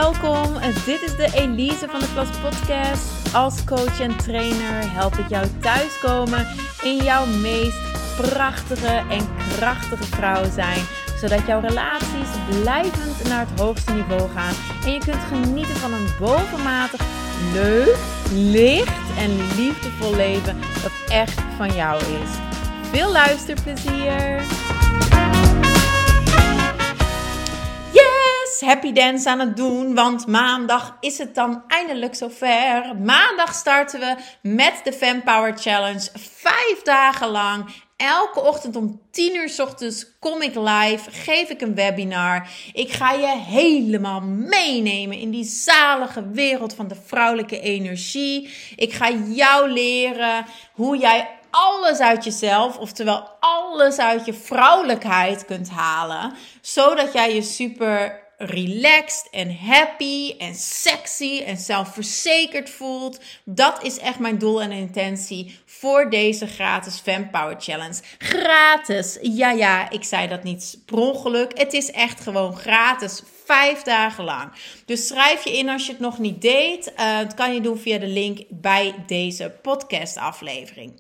welkom. Dit is de Elise van de Klas Podcast. Als coach en trainer help ik jou thuiskomen in jouw meest prachtige en krachtige vrouw zijn. Zodat jouw relaties blijvend naar het hoogste niveau gaan. En je kunt genieten van een bovenmatig leuk, licht en liefdevol leven dat echt van jou is. Veel luisterplezier! Happy dance aan het doen, want maandag is het dan eindelijk zover. Maandag starten we met de Fempower Challenge. 5 dagen lang, elke ochtend om 10 uur 's ochtends kom ik live, geef ik een webinar. Ik ga je helemaal meenemen in die zalige wereld van de vrouwelijke energie. Ik ga jou leren hoe jij alles uit jezelf, oftewel alles uit je vrouwelijkheid kunt halen, zodat jij je super relaxed en happy en sexy en zelfverzekerd voelt. Dat is echt mijn doel en intentie voor deze gratis Fempower Challenge. Gratis! Ja, ik zei dat niet per ongeluk. Het is echt gewoon gratis. 5 dagen lang. Dus schrijf je in als je het nog niet deed. Dat kan je doen via de link bij deze podcastaflevering.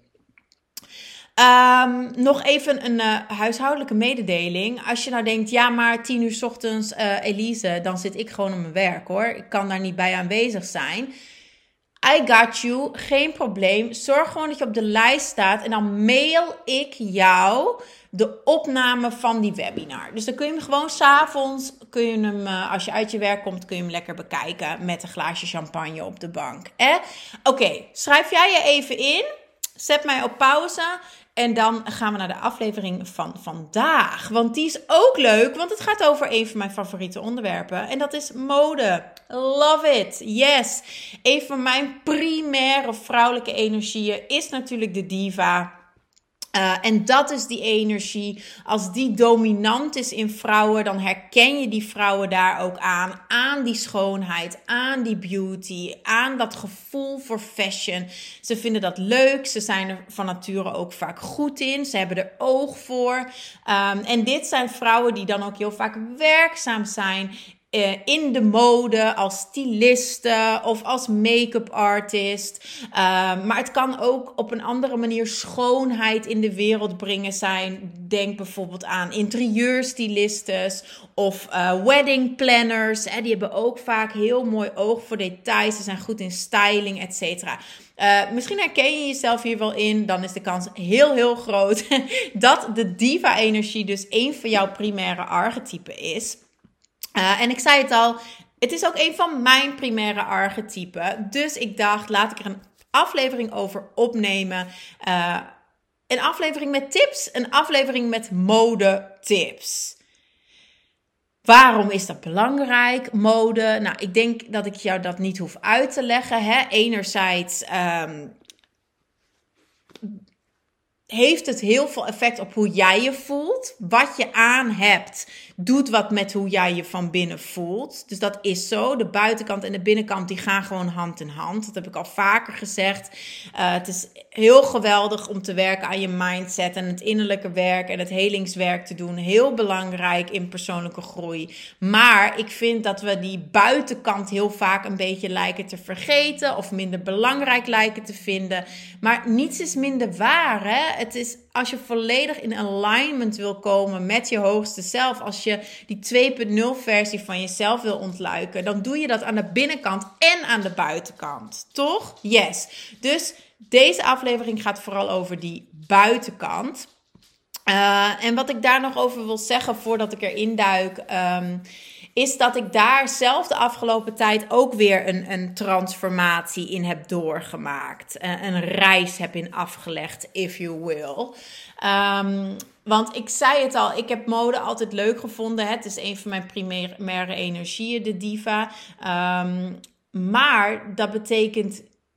Nog even een huishoudelijke mededeling. Als je nou denkt, ja maar 10 uur 's ochtends Elise, dan zit ik gewoon op mijn werk hoor. Ik kan daar niet bij aanwezig zijn. I got you, geen probleem. Zorg gewoon dat je op de lijst staat en dan mail ik jou de opname van die webinar. Dus dan kun je hem gewoon 's avonds, als je uit je werk komt, kun je hem lekker bekijken met een glaasje champagne op de bank. Oké, schrijf jij je even in. Zet mij op pauze en dan gaan we naar de aflevering van vandaag. Want die is ook leuk, want het gaat over een van mijn favoriete onderwerpen. En dat is mode. Love it. Yes. Een van mijn primaire vrouwelijke energieën is natuurlijk de diva. En dat is die energie. Als die dominant is in vrouwen, dan herken je die vrouwen daar ook aan. Aan die schoonheid, aan die beauty, aan dat gevoel voor fashion. Ze vinden dat leuk. Ze zijn er van nature ook vaak goed in. Ze hebben er oog voor. En dit zijn vrouwen die dan ook heel vaak werkzaam zijn in de mode, als styliste of als make-up artist. Maar het kan ook op een andere manier schoonheid in de wereld brengen zijn. Denk bijvoorbeeld aan interieurstylistes of wedding planners. Die hebben ook vaak heel mooi oog voor details. Ze zijn goed in styling, et cetera. Misschien herken je jezelf hier wel in. Dan is de kans heel groot dat de diva-energie dus een van jouw primaire archetypen is. En ik zei het al, het is ook een van mijn primaire archetypen. Dus ik dacht, laat ik er een aflevering over opnemen. Een aflevering met tips, een aflevering met modetips. Waarom is dat belangrijk, mode? Nou, ik denk dat ik jou dat niet hoef uit te leggen. Enerzijds heeft het heel veel effect op hoe jij je voelt. Wat je aan hebt, doet wat met hoe jij je van binnen voelt. Dus dat is zo. De buitenkant en de binnenkant, die gaan gewoon hand in hand. Dat heb ik al vaker gezegd. Het is heel geweldig om te werken aan je mindset en het innerlijke werk en het helingswerk te doen. Heel belangrijk in persoonlijke groei. Maar ik vind dat we die buitenkant heel vaak een beetje lijken te vergeten of minder belangrijk lijken te vinden. Maar niets is minder waar, hè? Het is, als je volledig in alignment wil komen met je hoogste zelf, als je die 2.0 versie van jezelf wil ontluiken, dan doe je dat aan de binnenkant en aan de buitenkant. Toch? Yes. Dus deze aflevering gaat vooral over die buitenkant. En wat ik daar nog over wil zeggen voordat ik erin duik, is dat ik daar zelf de afgelopen tijd ook weer een transformatie in heb doorgemaakt. Een reis heb in afgelegd, if you will. Want ik zei het al, ik heb mode altijd leuk gevonden. Het is een van mijn primaire energieën, de diva. Maar dat betekent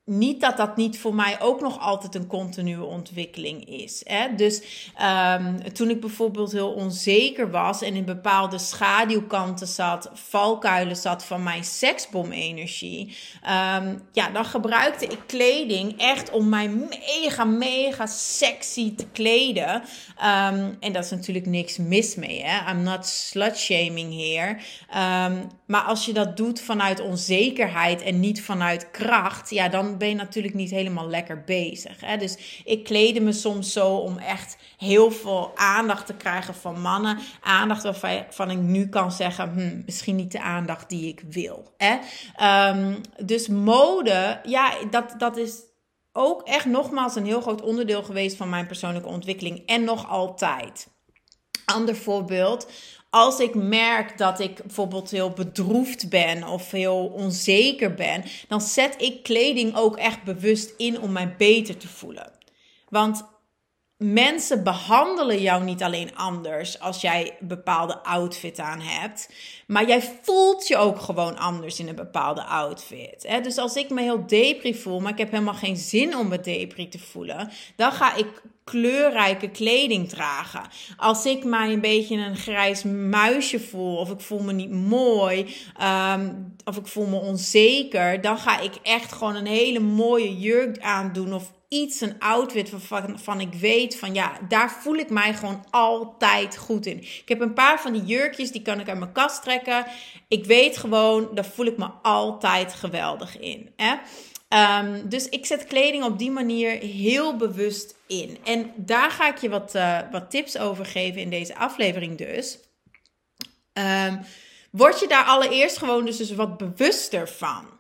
niet dat dat niet voor mij ook nog altijd een continue ontwikkeling is. Hè? Dus toen ik bijvoorbeeld heel onzeker was en in bepaalde schaduwkanten zat, valkuilen zat van mijn seksbom-energie, dan gebruikte ik kleding echt om mij mega sexy te kleden. En dat is natuurlijk niks mis mee. Hè? I'm not slut-shaming here. Maar als je dat doet vanuit onzekerheid en niet vanuit kracht, ja, dan ben je natuurlijk niet helemaal lekker bezig. Hè? Dus ik kleedde me soms zo om echt heel veel aandacht te krijgen van mannen. Aandacht waarvan ik nu kan zeggen, misschien niet de aandacht die ik wil. Hè? Dus mode, ja, dat is ook echt nogmaals een heel groot onderdeel geweest van mijn persoonlijke ontwikkeling. En nog altijd. Ander voorbeeld. Als ik merk dat ik bijvoorbeeld heel bedroefd ben of heel onzeker ben, dan zet ik kleding ook echt bewust in om mij beter te voelen. Want mensen behandelen jou niet alleen anders als jij een bepaalde outfit aan hebt, maar jij voelt je ook gewoon anders in een bepaalde outfit. Hè? Dus als ik me heel depri voel, maar ik heb helemaal geen zin om me depri te voelen, dan ga ik kleurrijke kleding dragen. Als ik mij een beetje een grijs muisje voel, of ik voel me niet mooi, of ik voel me onzeker, dan ga ik echt gewoon een hele mooie jurk aandoen of iets, een outfit waarvan ik weet van ja, daar voel ik mij gewoon altijd goed in. Ik heb een paar van die jurkjes, die kan ik uit mijn kast trekken. Ik weet gewoon, daar voel ik me altijd geweldig in. Hè? Dus ik zet kleding op die manier heel bewust in. En daar ga ik je wat tips over geven in deze aflevering dus. Word je daar allereerst gewoon dus wat bewuster van.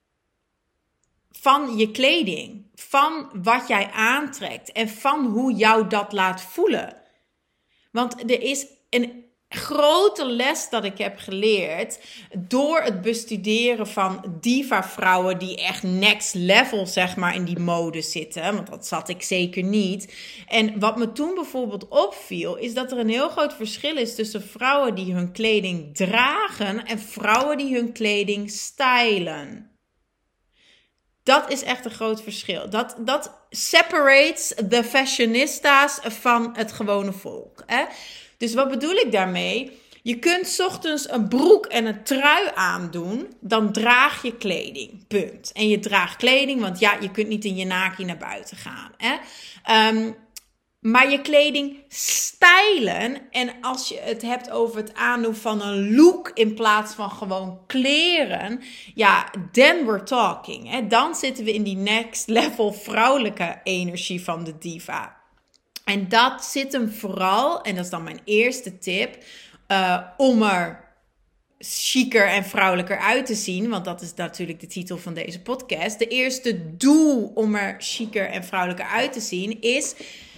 Van je kleding, van wat jij aantrekt en van hoe jou dat laat voelen. Want er is een grote les dat ik heb geleerd door het bestuderen van diva-vrouwen die echt next level zeg maar in die mode zitten. Want dat zat ik zeker niet. En wat me toen bijvoorbeeld opviel is dat er een heel groot verschil is tussen vrouwen die hun kleding dragen en vrouwen die hun kleding stylen. Dat is echt een groot verschil. Dat separates de fashionistas van het gewone volk. Hè? Dus wat bedoel ik daarmee? Je kunt 's ochtends een broek en een trui aandoen, dan draag je kleding. Punt. En je draagt kleding, want ja, je kunt niet in je naki naar buiten gaan. Hè? Maar je kleding stylen, en als je het hebt over het aandoen van een look in plaats van gewoon kleren, ja, then we're talking. Hè? Dan zitten we in die next level vrouwelijke energie van de diva. En dat zit hem vooral, en dat is dan mijn eerste tip, om er chiquer en vrouwelijker uit te zien, want dat is natuurlijk de titel van deze podcast. De eerste doel om er chiquer en vrouwelijker uit te zien is: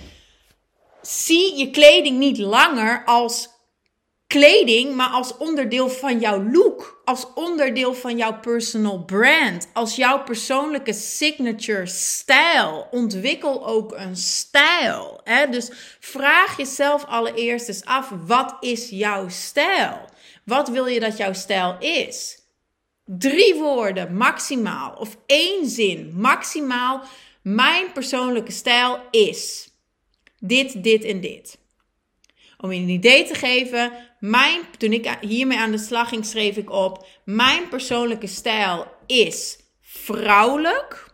zie je kleding niet langer als kleding, maar als onderdeel van jouw look. Als onderdeel van jouw personal brand. Als jouw persoonlijke signature stijl. Ontwikkel ook een stijl. Hè? Dus vraag jezelf allereerst eens af, wat is jouw stijl? Wat wil je dat jouw stijl is? 3 woorden maximaal. Of 1 zin maximaal. Mijn persoonlijke stijl is dit, dit en dit. Om je een idee te geven, toen ik hiermee aan de slag ging, schreef ik op: mijn persoonlijke stijl is vrouwelijk,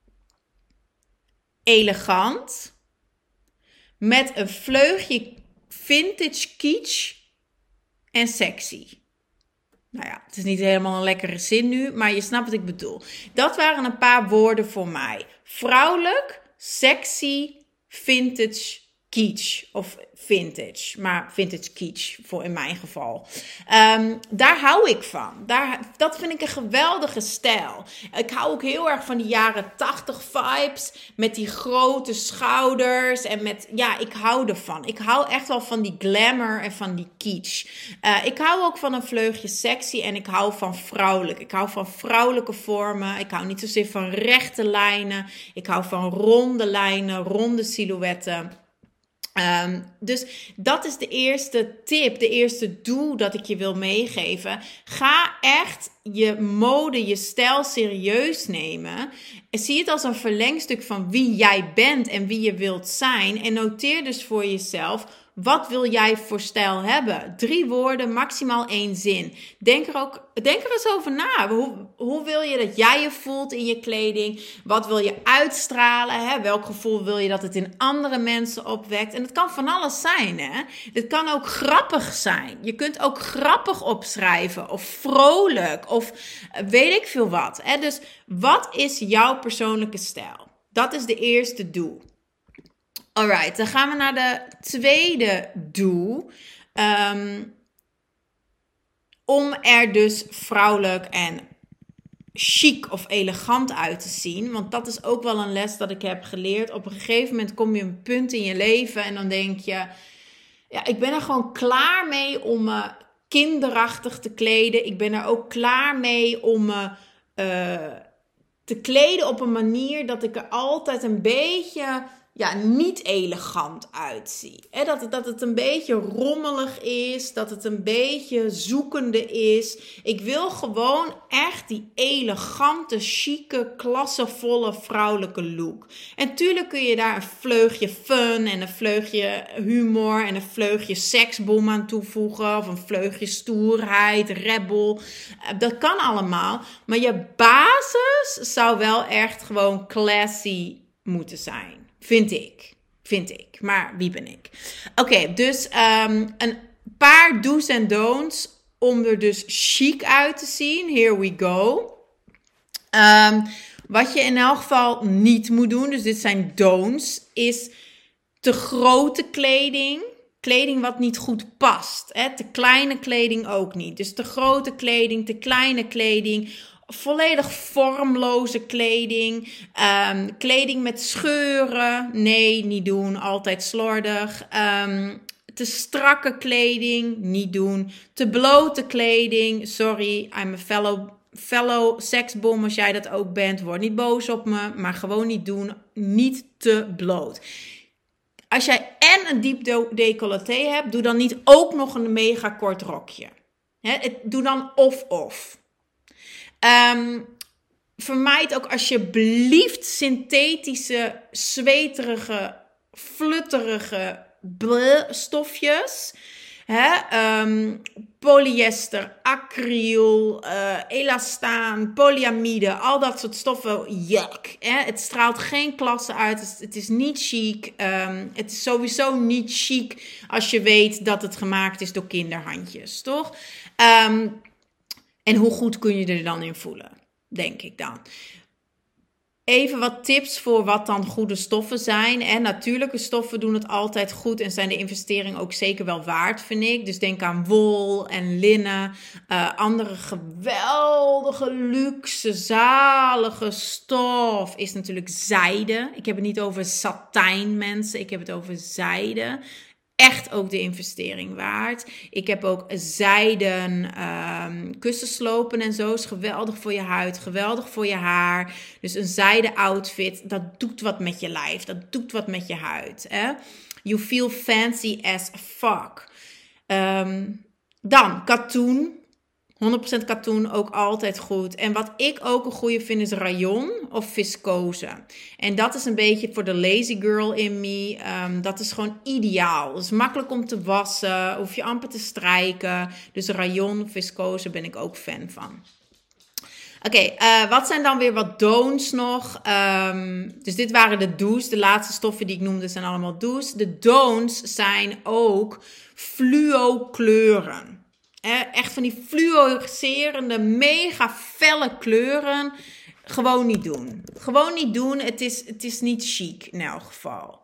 elegant, met een vleugje vintage kitsch en sexy. Nou ja, het is niet helemaal een lekkere zin nu, maar je snapt wat ik bedoel. Dat waren een paar woorden voor mij. Vrouwelijk, sexy, vintage, kitsch of vintage, maar vintage kitsch voor in mijn geval. Daar hou ik van. Dat vind ik een geweldige stijl. Ik hou ook heel erg van die jaren 80 vibes met die grote schouders en met, ja, ik hou ervan. Ik hou echt wel van die glamour en van die kitsch. Ik hou ook van een vleugje sexy en ik hou van vrouwelijk. Ik hou van vrouwelijke vormen. Ik hou niet zozeer van rechte lijnen. Ik hou van ronde lijnen, ronde silhouetten. Dus dat is de eerste tip, de eerste doel dat ik je wil meegeven. Ga echt je mode, je stijl serieus nemen. En zie het als een verlengstuk van wie jij bent en wie je wilt zijn. En noteer dus voor jezelf, wat wil jij voor stijl hebben? 3 woorden, maximaal 1 zin. Denk er eens over na. Hoe wil je dat jij je voelt in je kleding? Wat wil je uitstralen? Hè? Welk gevoel wil je dat het in andere mensen opwekt? En het kan van alles zijn. Hè? Het kan ook grappig zijn. Je kunt ook grappig opschrijven. Of vrolijk. Of weet ik veel wat. Hè? Dus wat is jouw persoonlijke stijl? Dat is de eerste doel. Alright, dan gaan we naar de tweede doel. Om er dus vrouwelijk en chic of elegant uit te zien. Want dat is ook wel een les dat ik heb geleerd. Op een gegeven moment kom je een punt in je leven en dan denk je, ja, ik ben er gewoon klaar mee om me kinderachtig te kleden. Ik ben er ook klaar mee om me te kleden op een manier dat ik er altijd een beetje niet elegant uitzie. Dat het een beetje rommelig is, dat het een beetje zoekende is. Ik wil gewoon echt die elegante, chique, klassevolle vrouwelijke look. En tuurlijk kun je daar een vleugje fun en een vleugje humor en een vleugje seksbom aan toevoegen. Of een vleugje stoerheid, rebel. Dat kan allemaal. Maar je basis zou wel echt gewoon classy moeten zijn. Vind ik. Maar wie ben ik? Oké, dus een paar do's en don'ts om er dus chic uit te zien. Here we go. Wat je in elk geval niet moet doen, dus dit zijn don'ts, is te grote kleding. Kleding wat niet goed past. Te kleine kleding ook niet. Dus te grote kleding, te kleine kleding. Volledig vormloze kleding. Kleding met scheuren. Nee, niet doen. Altijd slordig. Te strakke kleding. Niet doen. Te blote kleding. Sorry, I'm a fellow seksbom als jij dat ook bent. Word niet boos op me. Maar gewoon niet doen. Niet te bloot. Als jij en een diep decolleté hebt, doe dan niet ook nog een mega kort rokje. Doe dan of. Vermijd ook alsjeblieft synthetische, zweterige, flutterige stofjes. Polyester, acryl, elastaan, polyamide, al dat soort stoffen, yuck. Het straalt geen klasse uit, het is niet chic. Het is sowieso niet chic als je weet dat het gemaakt is door kinderhandjes, toch? En hoe goed kun je er dan in voelen, denk ik dan. Even wat tips voor wat dan goede stoffen zijn. Natuurlijke stoffen doen het altijd goed en zijn de investering ook zeker wel waard, vind ik. Dus denk aan wol en linnen. Andere geweldige, luxe, zalige stof is natuurlijk zijde. Ik heb het niet over satijn, mensen. Ik heb het over zijde. Echt ook de investering waard. Ik heb ook zijden kussenslopen en zo. Is geweldig voor je huid, geweldig voor je haar. Dus een zijden outfit, dat doet wat met je lijf. Dat doet wat met je huid. You feel fancy as fuck. Dan katoen. 100% katoen, ook altijd goed. En wat ik ook een goede vind is rayon of viscose. En dat is een beetje voor de lazy girl in me. Dat is gewoon ideaal. Het is makkelijk om te wassen, hoef je amper te strijken. Dus rayon, viscose ben ik ook fan van. Oké, wat zijn dan weer wat don'ts nog? Dus dit waren de do's. De laatste stoffen die ik noemde zijn allemaal do's. De don'ts zijn ook fluo kleuren. Echt van die fluorescerende, mega felle kleuren. Gewoon niet doen. Gewoon niet doen. Het is niet chic in elk geval.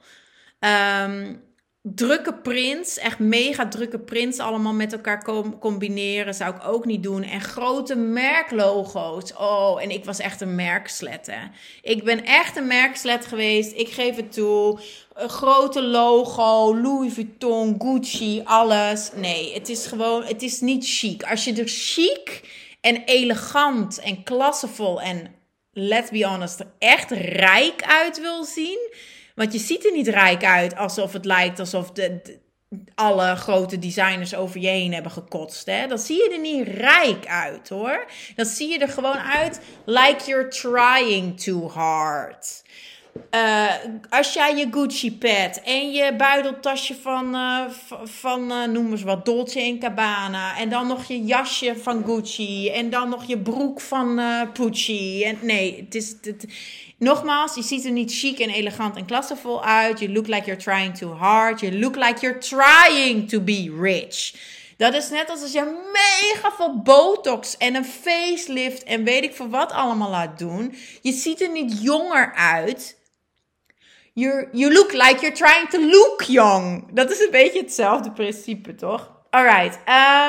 Drukke prints, echt mega drukke prints allemaal met elkaar combineren, zou ik ook niet doen. En grote merklogo's. Oh, en ik was echt een merkslet, hè. Ik ben echt een merkslet geweest. Ik geef het toe. Een grote logo, Louis Vuitton, Gucci, alles. Nee, het is niet chic. Als je er chic en elegant en klassevol en, let's be honest, er echt rijk uit wil zien, Want je ziet er niet rijk uit alsof het lijkt alsof alle grote designers over je heen hebben gekotst. Hè? Dan zie je er niet rijk uit, hoor. Dan zie je er gewoon uit like you're trying too hard. Als jij je Gucci pet en je buideltasje van noem eens wat, Dolce & Gabbana, en dan nog je jasje van Gucci en dan nog je broek van Pucci. En nee, nogmaals, je ziet er niet chic en elegant en klassevol uit. You look like you're trying too hard. You look like you're trying to be rich. Dat is net als je mega veel botox en een facelift en weet ik veel wat allemaal laat doen. Je ziet er niet jonger uit. You look like you're trying to look young. Dat is een beetje hetzelfde principe, toch? Alright.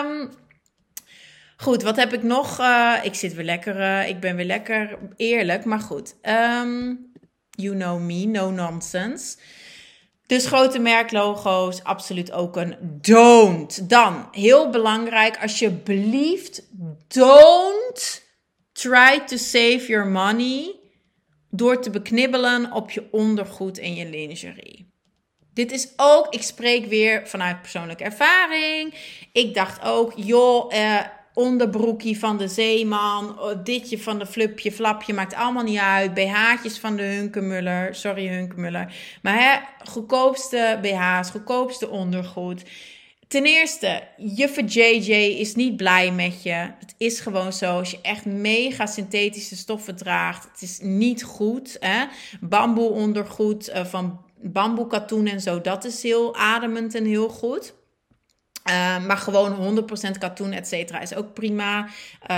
Goed, wat heb ik nog? Ik zit weer lekker. Ik ben weer lekker eerlijk, maar goed. You know me, no nonsense. Dus grote merklogo's, absoluut ook een don't. Dan, heel belangrijk, alsjeblieft, don't try to save your money door te beknibbelen op je ondergoed en je lingerie. Dit is ook, ik spreek weer vanuit persoonlijke ervaring. Ik dacht ook, onderbroekie van de Zeeman, ditje van de flapje, maakt allemaal niet uit. BH'tjes van de Hunkemuller, sorry Hunkemuller. Maar goedkoopste BH's, goedkoopste ondergoed. Ten eerste, juffe JJ is niet blij met je. Het is gewoon zo, als je echt mega synthetische stoffen draagt, het is niet goed. Hè? Bamboe ondergoed van bamboe katoen en zo, dat is heel ademend en heel goed. Maar gewoon 100% katoen, et cetera, is ook prima.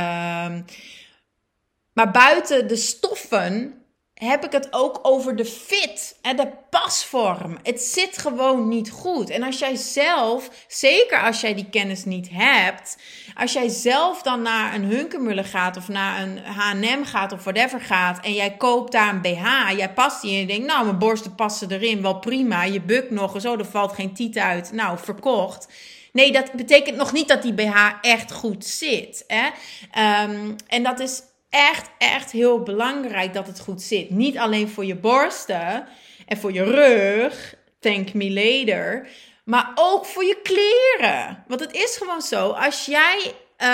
Maar buiten de stoffen heb ik het ook over de fit en de pasvorm. Het zit gewoon niet goed. En als jij zelf, zeker als jij die kennis niet hebt, als jij zelf dan naar een Hunkemuller gaat of naar een H&M gaat of whatever gaat en jij koopt daar een BH, jij past die en je denkt, nou, mijn borsten passen erin, wel prima, je bukt nog, zo, er valt geen tiet uit, nou, verkocht. Nee, dat betekent nog niet dat die BH echt goed zit. Hè? En dat is echt heel belangrijk dat het goed zit. Niet alleen voor je borsten en voor je rug, thank me later, maar ook voor je kleren. Want het is gewoon zo, als jij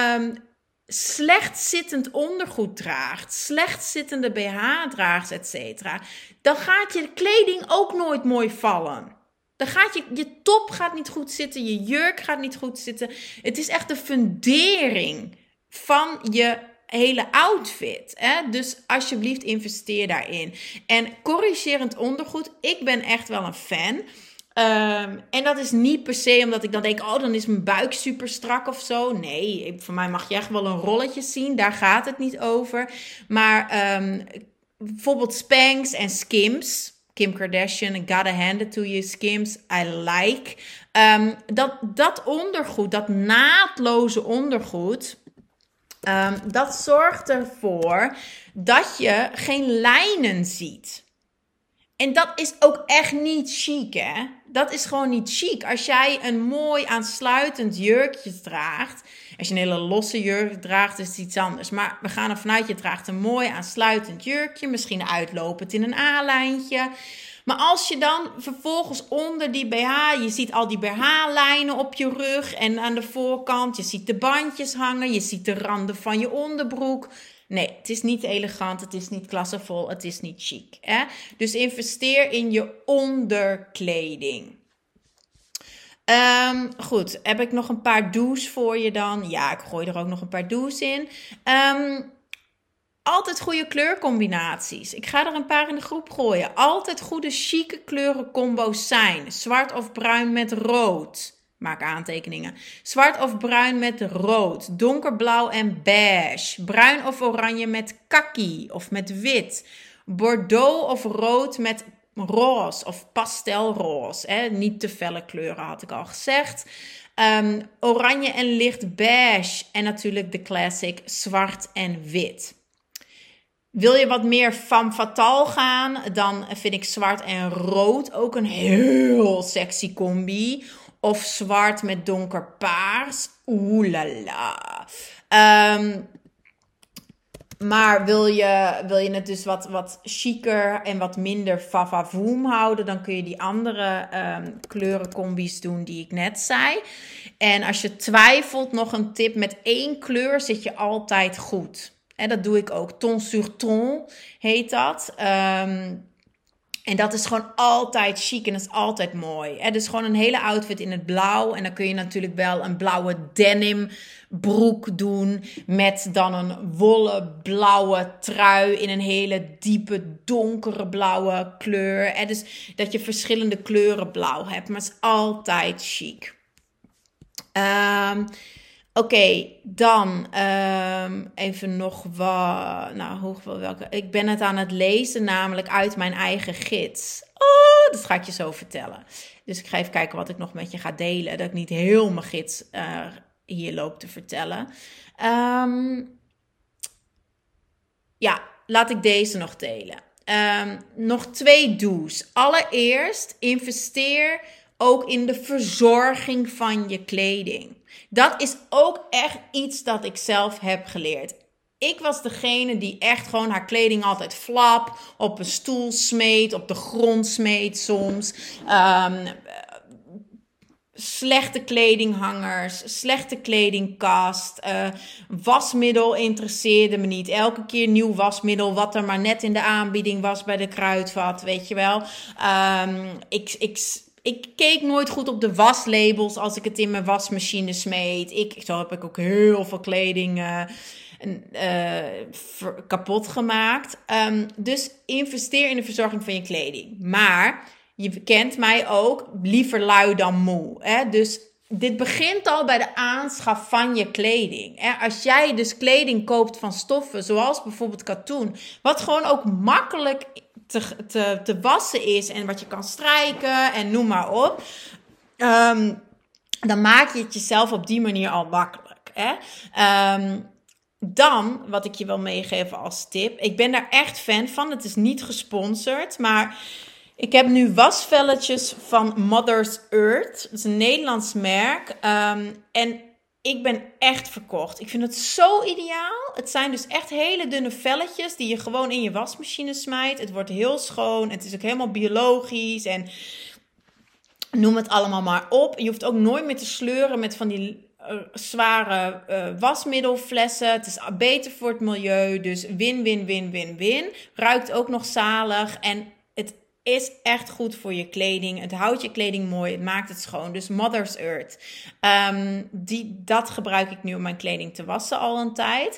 slecht zittend ondergoed draagt, slecht zittende BH draagt, et cetera, dan gaat je kleding ook nooit mooi vallen. Dan gaat je top gaat niet goed zitten, je jurk gaat niet goed zitten. Het is echt de fundering van je hele outfit. Hè? Dus alsjeblieft investeer daarin. En corrigerend ondergoed, ik ben echt wel een fan. En dat is niet per se omdat ik dan denk, oh, dan is mijn buik super strak of zo. Nee, voor mij mag je echt wel een rolletje zien. Daar gaat het niet over. Maar bijvoorbeeld Spanx en Skims. Kim Kardashian, gotta hand it to you, Skims, I like. Dat ondergoed, dat naadloze ondergoed, dat zorgt ervoor dat je geen lijnen ziet. En dat is ook echt niet chic, hè? Dat is gewoon niet chic. Als jij een mooi aansluitend jurkje draagt, als je een hele losse jurk draagt, is het iets anders. Maar we gaan ervan uit, je draagt een mooi aansluitend jurkje, misschien uitlopend in een A-lijntje. Maar als je dan vervolgens onder die BH, je ziet al die BH-lijnen op je rug en aan de voorkant, je ziet de bandjes hangen, je ziet de randen van je onderbroek. Nee, het is niet elegant, het is niet klassevol, het is niet chic. Hè? Dus investeer in je onderkleding. Goed, heb ik nog een paar do's voor je dan? Ja, ik gooi er ook nog een paar do's in. Altijd goede kleurcombinaties. Ik ga er een paar in de groep gooien. Altijd goede chique kleurencombo's zijn. Zwart of bruin met rood. Maak aantekeningen. Zwart of bruin met rood. Donkerblauw en beige. Bruin of oranje met kaki of met wit. Bordeaux of rood met roze of pastelroze. Hè? Niet te felle kleuren had ik al gezegd. Oranje en licht beige. En natuurlijk de classic zwart en wit. Wil je wat meer femme fatale gaan, dan vind ik zwart en rood ook een heel sexy combi. Of zwart met donker paars. Oeh la la. Maar wil je het dus wat chiquer en wat minder vavavoom houden, dan kun je die andere kleurencombi's doen die ik net zei. En als je twijfelt, nog een tip: met 1 kleur zit je altijd goed. En dat doe ik ook. Ton sur ton heet dat. En dat is gewoon altijd chic en dat is altijd mooi. Hè? Dus gewoon een hele outfit in het blauw. En dan kun je natuurlijk wel een blauwe denim broek doen. Met dan een wollen blauwe trui in een hele diepe donkere blauwe kleur. Hè? Dus dat je verschillende kleuren blauw hebt. Maar het is altijd chic. Oké, dan even nog wat. Nou, welke? Ik ben het aan het lezen, namelijk uit mijn eigen gids. Oh, dat ga ik je zo vertellen. Dus ik ga even kijken wat ik nog met je ga delen. Dat ik niet heel mijn gids hier loop te vertellen. Ja, laat ik deze nog delen. Nog 2 do's. Allereerst, investeer ook in de verzorging van je kleding. Dat is ook echt iets dat ik zelf heb geleerd. Ik was degene die echt gewoon haar kleding altijd flap, op een stoel smeet, op de grond smeet soms. Slechte kledinghangers, slechte kledingkast, wasmiddel interesseerde me niet. Elke keer nieuw wasmiddel, wat er maar net in de aanbieding was bij de Kruidvat, weet je wel. Ik keek nooit goed op de waslabels als ik het in mijn wasmachine smeet. Zo heb ik ook heel veel kleding kapot gemaakt. Dus investeer in de verzorging van je kleding. Maar je kent mij ook, liever lui dan moe. Hè? Dus dit begint al bij de aanschaf van je kleding. Hè? Als jij dus kleding koopt van stoffen, zoals bijvoorbeeld katoen, wat gewoon ook makkelijk te wassen is en wat je kan strijken en noem maar op, dan maak je het jezelf op die manier al makkelijk. Hè? Dan, wat ik je wil meegeven als tip, ik ben daar echt fan van, het is niet gesponsord, maar ik heb nu wasvelletjes van Mother's Earth. Dat is een Nederlands merk. En ik ben echt verkocht. Ik vind het zo ideaal. Het zijn dus echt hele dunne velletjes die je gewoon in je wasmachine smijt. Het wordt heel schoon. Het is ook helemaal biologisch. En noem het allemaal maar op. Je hoeft ook nooit meer te sleuren met van die zware wasmiddelflessen. Het is beter voor het milieu. Dus win, win, win, win, win. Ruikt ook nog zalig. En het is echt goed voor je kleding. Het houdt je kleding mooi. Het maakt het schoon. Dus Mother's Earth. Dat gebruik ik nu om mijn kleding te wassen al een tijd.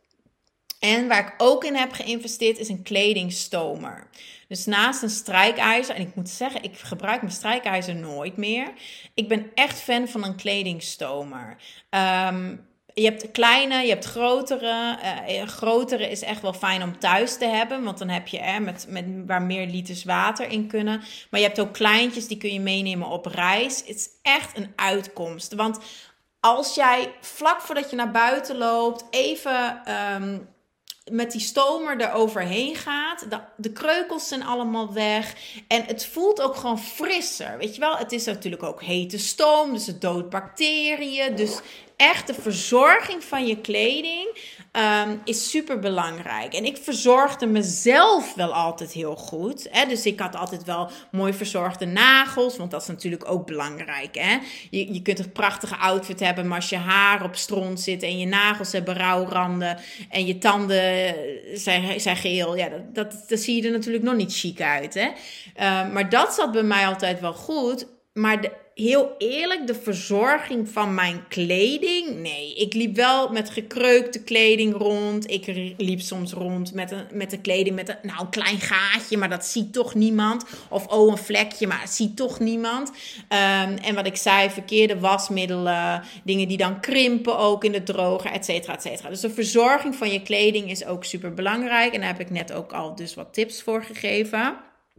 En waar ik ook in heb geïnvesteerd is een kledingstomer. Dus naast een strijkijzer, en ik moet zeggen, ik gebruik mijn strijkijzer nooit meer. Ik ben echt fan van een kledingstomer. Je hebt kleine, je hebt grotere. Grotere is echt wel fijn om thuis te hebben. Want dan heb je waar meer liters water in kunnen. Maar je hebt ook kleintjes, die kun je meenemen op reis. Het is echt een uitkomst. Want als jij vlak voordat je naar buiten loopt even met die stomer eroverheen gaat. De kreukels zijn allemaal weg. En het voelt ook gewoon frisser. Weet je wel, het is natuurlijk ook hete stoom. Dus het doodt bacteriën. Dus echt de verzorging van je kleding is super belangrijk. En ik verzorgde mezelf wel altijd heel goed. Hè? Dus ik had altijd wel mooi verzorgde nagels. Want dat is natuurlijk ook belangrijk. Hè? Je kunt een prachtige outfit hebben. Maar als je haar op stront zit. En je nagels hebben rouwranden. En je tanden zijn geel. Ja, dat zie je er natuurlijk nog niet chic uit. Hè? Maar dat zat bij mij altijd wel goed. Maar heel eerlijk, de verzorging van mijn kleding, nee. Ik liep wel met gekreukte kleding rond. Ik liep soms rond met de kleding met een klein gaatje, maar dat ziet toch niemand. Of een vlekje, maar het ziet toch niemand. En wat ik zei, verkeerde wasmiddelen, dingen die dan krimpen ook in de droger, et cetera, et cetera. Dus de verzorging van je kleding is ook super belangrijk. En daar heb ik net ook al dus wat tips voor gegeven.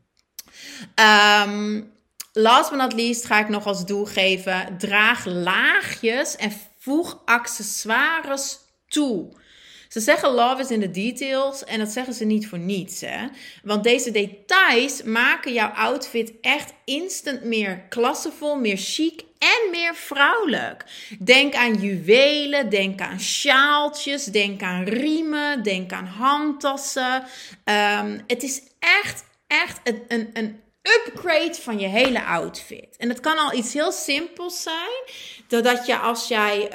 Last but not least ga ik nog als doel geven: draag laagjes en voeg accessoires toe. Ze zeggen love is in the details en dat zeggen ze niet voor niets. Hè? Want deze details maken jouw outfit echt instant meer klassevol, meer chic en meer vrouwelijk. Denk aan juwelen, denk aan sjaaltjes, denk aan riemen, denk aan handtassen. Het is echt een upgrade van je hele outfit. En het kan al iets heel simpels zijn. Doordat je als jij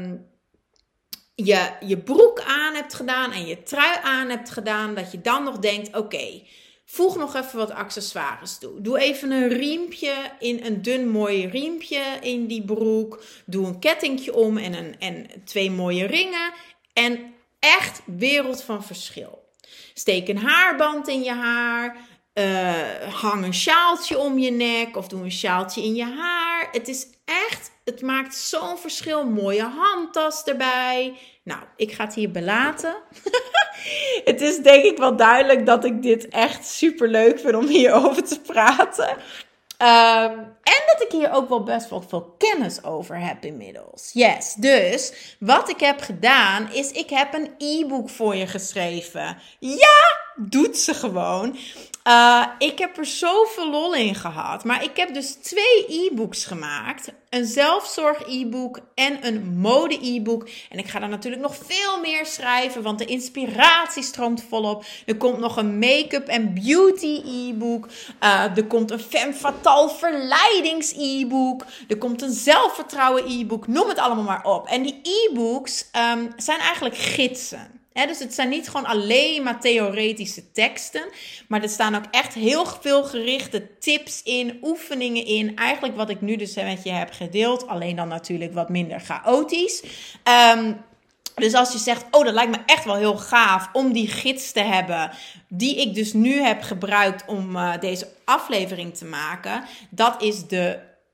je broek aan hebt gedaan en je trui aan hebt gedaan, dat je dan nog denkt, oké, voeg nog even wat accessoires toe. Doe even een riempje in een dun mooi riempje in die broek. Doe een kettingje om en 2 mooie ringen. En echt wereld van verschil. Steek een haarband in je haar. Hang een sjaaltje om je nek of doe een sjaaltje in je haar. Het is echt, het maakt zo'n verschil. Mooie handtas erbij. Nou, ik ga het hier belaten. Het is denk ik wel duidelijk dat ik dit echt super leuk vind om hierover te praten. En dat ik hier ook wel best wel veel kennis over heb inmiddels. Yes, dus wat ik heb gedaan is ik heb een e-book voor je geschreven. Ja, doet ze gewoon. Ik heb er zoveel lol in gehad. Maar ik heb dus 2 e-books gemaakt. Een zelfzorg e-book en een mode e-book. En ik ga daar natuurlijk nog veel meer schrijven. Want de inspiratie stroomt volop. Er komt nog een make-up en beauty e-book. Er komt een femme fatale verleidings e-book. Er komt een zelfvertrouwen e-book. Noem het allemaal maar op. En die e-books zijn eigenlijk gidsen. Dus het zijn niet gewoon alleen maar theoretische teksten. Maar er staan ook echt heel veel gerichte tips in, oefeningen in. Eigenlijk wat ik nu dus met je heb gedeeld. Alleen dan natuurlijk wat minder chaotisch. Dus als je zegt, oh dat lijkt me echt wel heel gaaf om die gids te hebben. Die ik dus nu heb gebruikt om deze aflevering te maken. Dat is de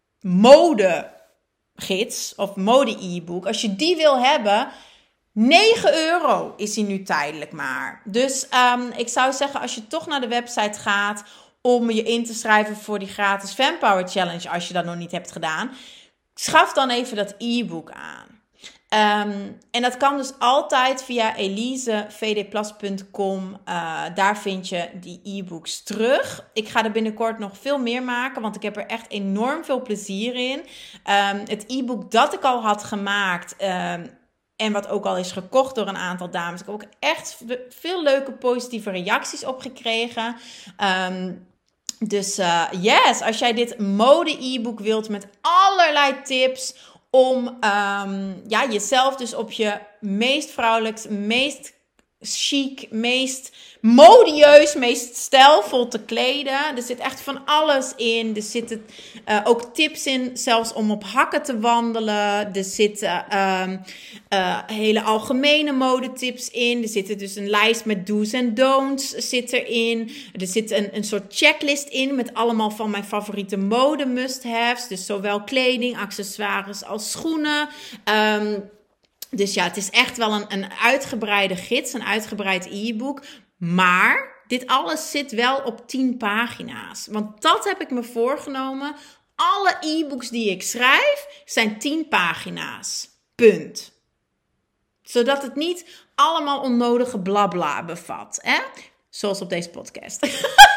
modegids of mode e-book. Als je die wil hebben, €9 is die nu tijdelijk maar. Dus ik zou zeggen, als je toch naar de website gaat om je in te schrijven voor die gratis Fempower Challenge, als je dat nog niet hebt gedaan, schaf dan even dat e-book aan. En dat kan dus altijd via elisevdplas.com. Daar vind je die e-books terug. Ik ga er binnenkort nog veel meer maken, want ik heb er echt enorm veel plezier in. Het e-book dat ik al had gemaakt, en wat ook al is gekocht door een aantal dames. Ik heb ook echt veel leuke positieve reacties op gekregen. Dus yes, als jij dit mode e-book wilt met allerlei tips om jezelf dus op je meest vrouwelijks, meest chic, meest modieus, meest stijlvol te kleden. Er zit echt van alles in. Er zitten ook tips in, zelfs om op hakken te wandelen. Er zitten hele algemene modetips in. Er zit dus een lijst met do's en don'ts zit erin. Er zit een soort checklist in met allemaal van mijn favoriete mode must-haves. Dus zowel kleding, accessoires als schoenen. Dus ja, het is echt wel een uitgebreide gids, een uitgebreid e-book. Maar dit alles zit wel op 10 pagina's. Want dat heb ik me voorgenomen. Alle e-books die ik schrijf zijn 10 pagina's. Punt. Zodat het niet allemaal onnodige blabla bevat. Hè? Zoals op deze podcast.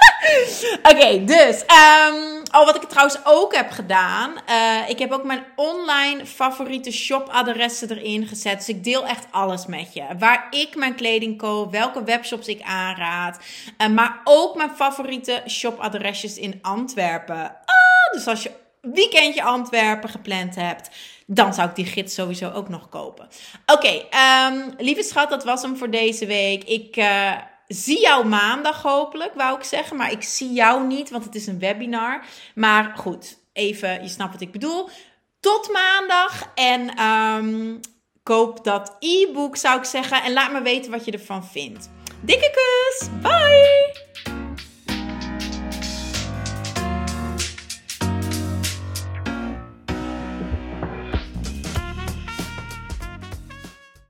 Oké, dus wat ik trouwens ook heb gedaan. Ik heb ook mijn online favoriete shopadressen erin gezet. Dus ik deel echt alles met je. Waar ik mijn kleding koop, welke webshops ik aanraad. Maar ook mijn favoriete shopadresjes in Antwerpen. Dus als je weekendje Antwerpen gepland hebt, dan zou ik die gids sowieso ook nog kopen. Oké, lieve schat, dat was hem voor deze week. Ik zie jou maandag hopelijk, wou ik zeggen. Maar ik zie jou niet, want het is een webinar. Maar goed, even, je snapt wat ik bedoel. Tot maandag. En koop dat e-book, zou ik zeggen. En laat me weten wat je ervan vindt. Dikke kus. Bye.